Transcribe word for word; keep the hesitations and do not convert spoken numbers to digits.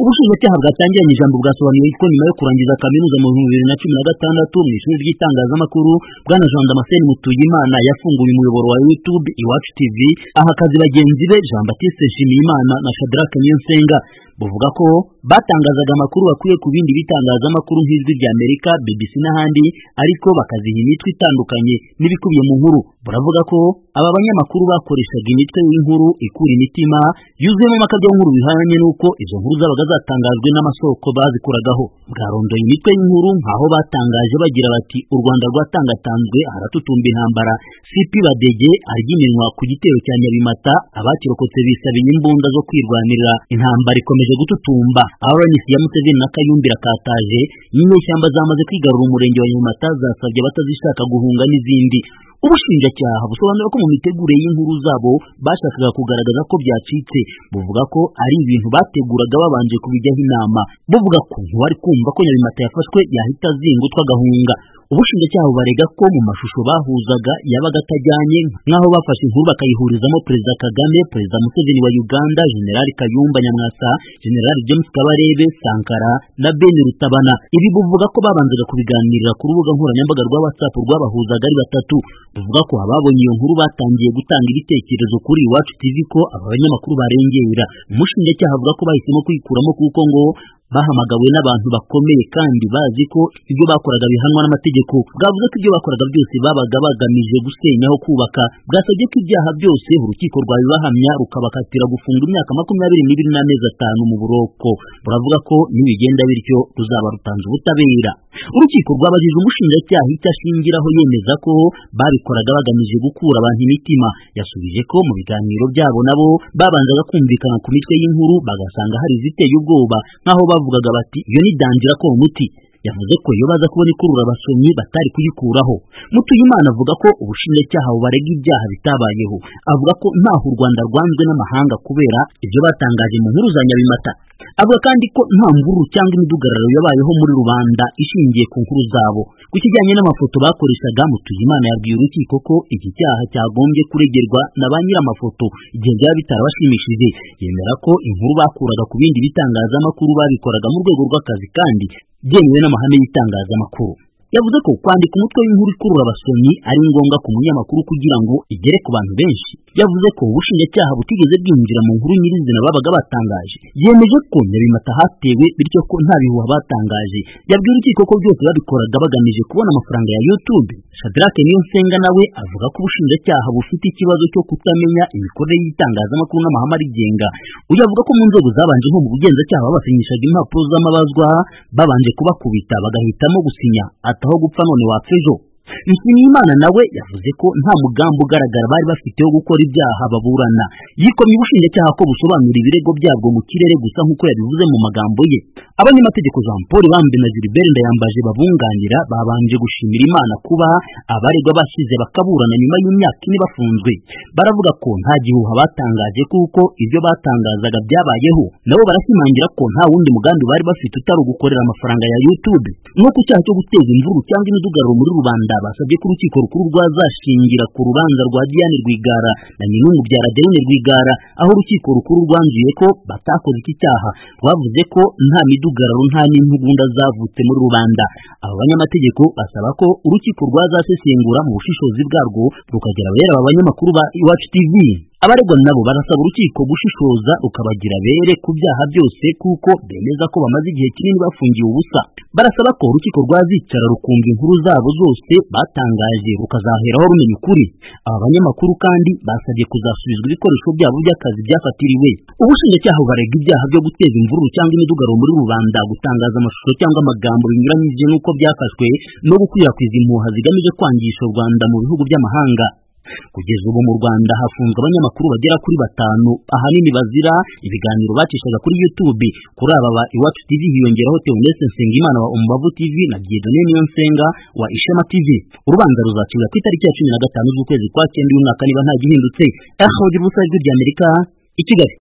Ubushinjacyaha bwatangiranye ijambo bwasobanuye ko nyuma yo kurangiza kaminuza mu bibiri na cumi na gatandatu mu ishuri ry'itangazamakuru, Bwana Jean Damascene Mutuyimana yafunguye umuyoboro wa YouTube Iwacu T V, aha akazi bagenzi be Jean Baptiste Nshimiyimana na Shadrack Niyonsenga. Buvuga ko batangazaga amakuru bakwiye ku bindi bitangazamakuru nk'ijwi rya Amerika, B B C n'ahandi, ariko bakaziha imitwe itandukanye n'ibikubiye mu nkuru. Buravuga ko aba banyamakuru bakoreshaga imitwe y'inkuru ikura imitima yuzuyemo amakabyo nkuru bihanye n'uko izo nkuru zabaga zatangajwe n'amasoko bazikuragaho. Bwarondoye imitwe y'inkuru nkaho batangaje bagira bati u Rwanda rwatangatanzwe haratutumba intambara, C P Badege arya iminwa ku gitero cya Nyabimata, abakirokotse bisabiye imbunda zo kwirwanirira intambara ikomeje gututumba. R N C ya Museveni na Kayumbi rakataje, inyeshyamba zamaze kwigarura umurenge wa Nyamata, zasabye batazishaka guhunga n'izindi. Ubushinjacyaha busobanura ko mu mitegure y'inkuru zabo bashakaga kugaragaza ko byacitse. Buvuga ko ari ibintu bateguraga babanje kubijyaho inama. Buvuga ko wari kumva ko Nyabimata yafashwe yahita zingutwa gahunga. Ubushinjacyaha barega ko mu mashusho bahuzaga yabaga atajyanye, nkaho bafashe inkuru bakayihurizamo Perezida Kagame, Perezida Museveni wa Uganda, General Kayumba Nyamwasa, General James Kabarebe, Sankara na Ben Rutabana. Ibi buvuga ko babanzaga kubiganirira ku rubuga nkoranyambaga rwa WhatsApp rwabahuzaga ari batatu. Buvuga ko ababonye iyo nkuru batangiye gutanga ibitekerezo kuri Iwacu T V ko aba banyamakuru barengera. Umushinjacyaha avuga ko bahisemo kwikuramo kuko ngo bahamagawe n'abantu bakomeye kandi bazi ko ibyo bakoraga bihanwa n'amategeko. Bwavuze ko ibyo bakoraga byose babaga bagamije gusenya aho kubaka. Bwasabye ko ibyaha byose urukiko rwabibahamya rukabakatira gufunga imyaka makumyabiri n'ibiri n'amezi atanu mu buroko. Buravuga ko nibigenda bityo ruzaba rutanze ubutabera. Urukiko rwabajije umushinjacyaha icyo ashingiraho yemeza ko babikoraga bagamije gukura abantu imitima. Yasubije ko mu biganiro byabo nabo babanzaga kumvikana ku mitwe y'inkuru bagasanga hari iziteye ubwoba, nkaho bavugaga bati iyo ni dangira ko umuti. Yavuze ko iyo baza kubona ikurura abasomyi batari kuyikuraho. Mutuyimana avuga ko ubushinjacyaha bubarega ibyaha bitabayeho. Avuga ko ntaho u Rwanda rwanzwe n'amahanga kubera ibyo batangaje mu nkuru za Nyabimata. Avuga kandi ko nta mvururu cyangwa imidugararo yabayeho muri rubanda ishingiye ku nkuru zabo. Ku kijyanye n'amafoto bakoreshaga, Mutuyimana yabwiye urukiko ko iki cyaha cyagombye kuregerwa na ba nyir'amafoto igihe byaba bitarabashimishije. Yemera ko inkuru bakuraga ku bindi bitangazamakuru babikoraga mu rwego rw'akazi kandi byemewe n'amahame y'itangazamakuru. Yavuze ko kwandika umutwe w'inkuru ikurura abasomyi ari ngombwa ku munyamakuru kugira ngo igere ku bantu benshi. Yavuze ko ubushinjacyaha butigeze bwinjira mu nkuru nyirizina babaga batangaje. Yemeje ko Nyabimata hatewe bityo ko nta bihuha batangaje. Yabwiye urukiko ko byose babikoraga bagamije kubona amafaranga ya YouTube. Shadrack Niyonsenga nawe avuga ko ubushinjacyaha bufite ikibazo cyo kutamenya imikorere y'itangazamakuru n'amahame arigenga. Uyu avuga ko mu nzego zabanje nko mu bugenzacyaha babasinyishaga impapuro z'amabazwa babanje kubakubita bagahitamo gusinya ataho gupfa none wapfejo. Nshimiyimana nawe yavuze ko nta mugambi ugaragara bari bafite wo gukora ibyaha baburana. Yikomye ubushinjacyaha ko busobanura ibirego byabwo mu kirere gusa nk'uko yabivuze mu magambo ye. Abanyamategeko Jean Paul Bambe na Gilbert Ndayambaje babunganira babanje gushimira Imana kuba abaregwa bashize bakaburana nyuma y'imyaka ine bafunzwe. Baravuga ko nta gihuha batangaje kuko ibyo batangazaga byabayeho. Nabo barashimangira ko nta wundi mugambi bari bafite utari ugukorera amafaranga ya YouTube. Nk'uko icyaha cyo guteza imvururu cyangwa imidugararo muri rubanda basabye ko urukiko rukuru rwazashingira ku rubanza rwa Diane Rwigara na Nyinumubyara Adeline Rwigara, aho urukiko rukuru rwanzuye ko batakoze iki cyaha. Rwavuze ko nta midugararo nta n'impugunda zavutse muri rubanda. Aba banyamategeko basaba ko urukiko rwazasesengura mu bushishozi bwarwo rukagera abera aba banyamakuru ba Iwacu T V. Abaregwa nabo barasaba urukiko gushishoza rukabagira bere ku byaha byose kuko bemeza ko bamaze igihe kinini bafungiye ubusa. Barasaba ko urukiko rwazicara rukumva inkuru zabo zose batangaje rukazaheraho rumenya ukuri. Aba banyamakuru kandi basabye kuzasubizwa ibikoresho byabo by'akazi byafatiriwe. Ubushinjacyaha barega ibyaha byo guteza imvururu cyangwa imidugararo muri rubanda, gutangaza amashusho cyangwa amagambo binyuranyije n'uko byafashwe, no gukwirakwiza impuha zigamije kwangisha u Rwanda mu bihugu by'amahanga. Kugeza ubu mu Rwanda hafunzwe abanyamakuru bagera kuri batanu, ahanini bazira ibiganiro bacishaga kuri YouTube. Kuri aba ba Iwacu T V hiyongeraho Theoneste Nsengimana wa Umubavu T V na Dieudonne Niyonsenga wa Ishema T V. Urubanza ruzacibwa ku itariki ya cumi na gatanu z'ukwezi kwa cyenda uyu mwaka niba nta gihindutse. Aho Ijwi ry'Amerika i Kigali.